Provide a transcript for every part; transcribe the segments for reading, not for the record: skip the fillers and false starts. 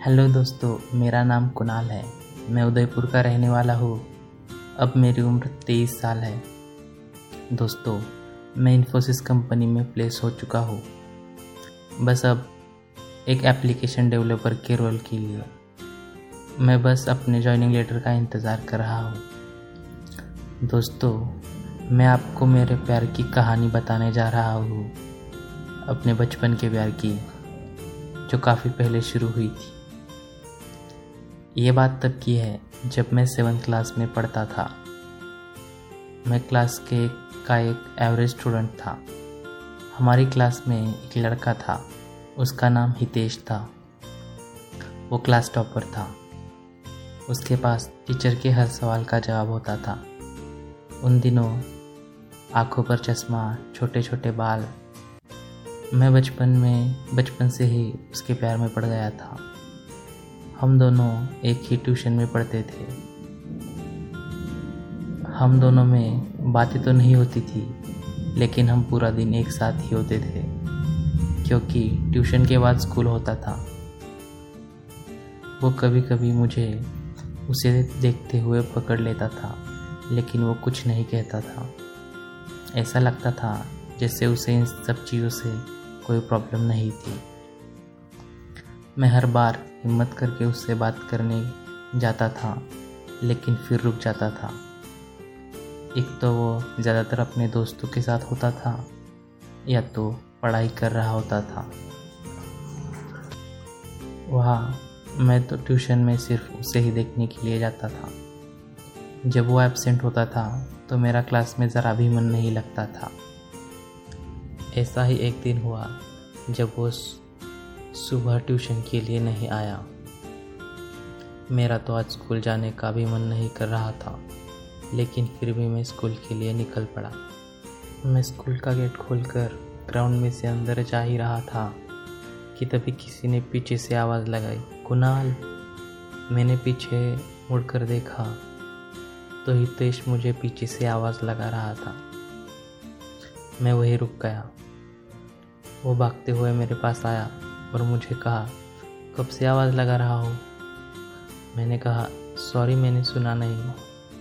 Hello दोस्तों, मेरा नाम कुणाल है। मैं उदयपुर का रहने वाला हूँ। अब मेरी उम्र 23 साल है। दोस्तों, मैं इन्फोसिस कंपनी में प्लेस हो चुका हूँ। बस अब एक एप्लीकेशन डेवलपर के रोल के लिए मैं बस अपने जॉइनिंग लेटर का इंतज़ार कर रहा हूँ। दोस्तों, मैं आपको मेरे प्यार की कहानी बताने जा रहा हूँ, अपने बचपन के प्यार की, जो काफ़ी पहले शुरू हुई थी। ये बात तब की है जब मैं 7th क्लास में पढ़ता था। मैं क्लास का एक एवरेज स्टूडेंट था। हमारी क्लास में एक लड़का था, उसका नाम हितेश था। वो क्लास टॉपर था। उसके पास टीचर के हर सवाल का जवाब होता था। उन दिनों आंखों पर चश्मा, छोटे छोटे बाल। मैं बचपन से ही उसके प्यार में पड़ गया था। हम दोनों एक ही ट्यूशन में पढ़ते थे। हम दोनों में बातें तो नहीं होती थी, लेकिन हम पूरा दिन एक साथ ही होते थे, क्योंकि ट्यूशन के बाद स्कूल होता था। वो कभी कभी मुझे उसे देखते हुए पकड़ लेता था, लेकिन वो कुछ नहीं कहता था। ऐसा लगता था जैसे उसे इन सब चीज़ों से कोई प्रॉब्लम नहीं थी। मैं हर बार हिम्मत करके उससे बात करने जाता था, लेकिन फिर रुक जाता था। एक तो वो ज़्यादातर अपने दोस्तों के साथ होता था, या तो पढ़ाई कर रहा होता था। वहाँ मैं तो ट्यूशन में सिर्फ उसे ही देखने के लिए जाता था। जब वो एब्सेंट होता था तो मेरा क्लास में ज़रा भी मन नहीं लगता था। ऐसा ही एक दिन हुआ जब वो सुबह ट्यूशन के लिए नहीं आया। मेरा तो आज स्कूल जाने का भी मन नहीं कर रहा था, लेकिन फिर भी मैं स्कूल के लिए निकल पड़ा। मैं स्कूल का गेट खोलकर ग्राउंड में से अंदर जा ही रहा था कि तभी किसी ने पीछे से आवाज़ लगाई, कुणाल। मैंने पीछे मुड़कर देखा तो हितेश मुझे पीछे से आवाज़ लगा रहा था। मैं वहीं रुक गया। वो भागते हुए मेरे पास आया और मुझे कहा, कब से आवाज़ लगा रहा हो? मैंने कहा, सॉरी, मैंने सुना नहीं।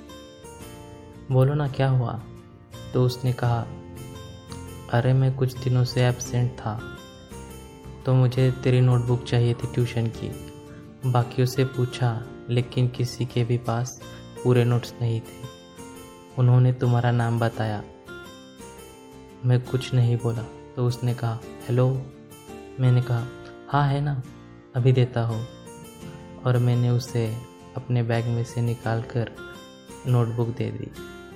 बोलो ना, क्या हुआ? तो उसने कहा, अरे मैं कुछ दिनों से एब्सेंट था, तो मुझे तेरी नोटबुक चाहिए थी ट्यूशन की। बाकियों से पूछा, लेकिन किसी के भी पास पूरे नोट्स नहीं थे। उन्होंने तुम्हारा नाम बताया। मैं कुछ नहीं बोला तो उसने कहा, हेलो। मैंने कहा, हाँ है ना, अभी देता हूँ। और मैंने उसे अपने बैग में से निकाल कर नोटबुक दे दी।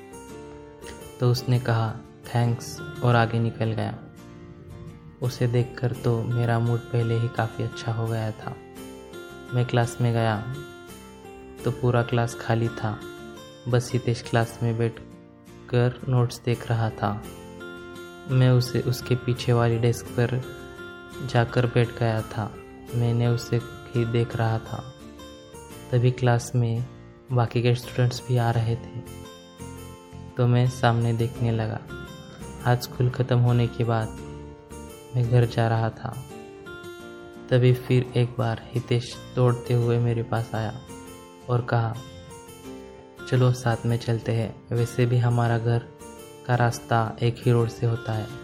तो उसने कहा, थैंक्स, और आगे निकल गया। उसे देखकर तो मेरा मूड पहले ही काफ़ी अच्छा हो गया था। मैं क्लास में गया तो पूरा क्लास खाली था। बस हितेश क्लास में बैठ कर नोट्स देख रहा था। मैं उसके पीछे वाली डेस्क पर जाकर बैठ गया था। मैंने उसे ही देख रहा था। तभी क्लास में बाकी के स्टूडेंट्स भी आ रहे थे, तो मैं सामने देखने लगा। आज स्कूल ख़त्म होने के बाद मैं घर जा रहा था। तभी फिर एक बार हितेश दौड़ते हुए मेरे पास आया और कहा, चलो साथ में चलते हैं, वैसे भी हमारा घर का रास्ता एक ही रोड से होता है।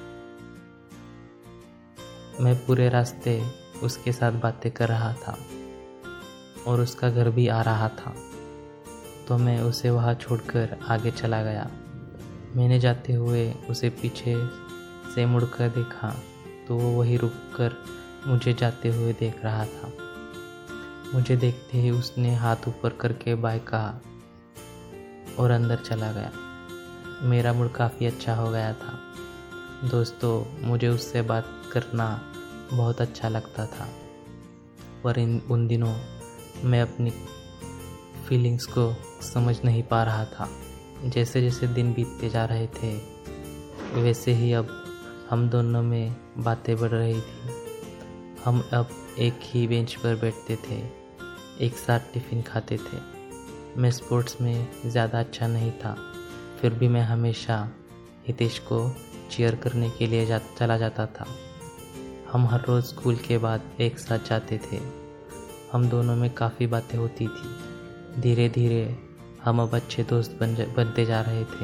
मैं पूरे रास्ते उसके साथ बातें कर रहा था और उसका घर भी आ रहा था, तो मैं उसे वहाँ छोड़कर आगे चला गया। मैंने जाते हुए उसे पीछे से मुड़कर देखा तो वो वहीं रुककर मुझे जाते हुए देख रहा था। मुझे देखते ही उसने हाथ ऊपर करके बाय कहा और अंदर चला गया। मेरा मूड काफ़ी अच्छा हो गया था। दोस्तों, मुझे उससे बात करना बहुत अच्छा लगता था, पर उन दिनों मैं अपनी फीलिंग्स को समझ नहीं पा रहा था। जैसे जैसे दिन बीतते जा रहे थे, वैसे ही अब हम दोनों में बातें बढ़ रही थी। हम अब एक ही बेंच पर बैठते थे, एक साथ टिफ़िन खाते थे। मैं स्पोर्ट्स में ज़्यादा अच्छा नहीं था, फिर भी मैं हमेशा हितेश को चीयर करने के लिए चला जाता था। हम हर रोज़ स्कूल के बाद एक साथ जाते थे। हम दोनों में काफ़ी बातें होती थी। धीरे धीरे हम अब अच्छे दोस्त बनते जा रहे थे।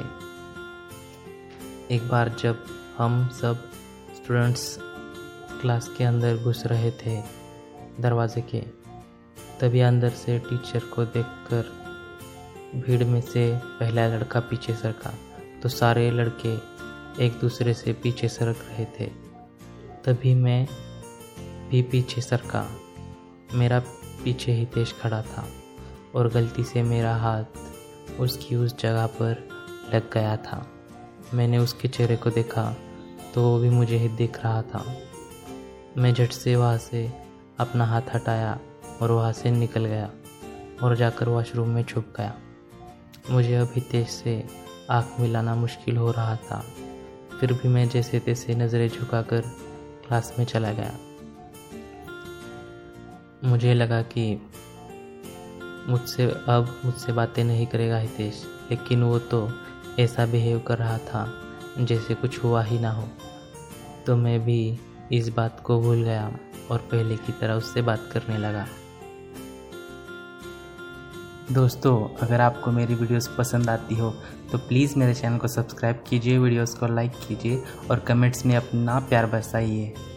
एक बार जब हम सब स्टूडेंट्स क्लास के अंदर घुस रहे थे दरवाजे के, तभी अंदर से टीचर को देखकर भीड़ में से पहला लड़का पीछे सरका, तो सारे लड़के एक दूसरे से पीछे सरक रहे थे। तभी मैं भी पीछे सरका। मेरा पीछे हितेश खड़ा था और गलती से मेरा हाथ उसकी उस जगह पर लग गया था। मैंने उसके चेहरे को देखा तो वो भी मुझे ही देख रहा था। मैं झट से वहाँ से अपना हाथ हटाया और वहाँ से निकल गया और जाकर वॉशरूम में छुप गया। मुझे अब हितेश से आँख मिलाना मुश्किल हो रहा था, फिर भी मैं जैसे तैसे नज़रें झुकाकर क्लास में चला गया। मुझे लगा कि मुझसे बातें नहीं करेगा हितेश, लेकिन वो तो ऐसा बिहेव कर रहा था जैसे कुछ हुआ ही ना हो। तो मैं भी इस बात को भूल गया और पहले की तरह उससे बात करने लगा। दोस्तों, अगर आपको मेरी वीडियोस पसंद आती हो तो प्लीज़ मेरे चैनल को सब्सक्राइब कीजिए, वीडियोस को लाइक कीजिए और कमेंट्स में अपना प्यार बरसाइए।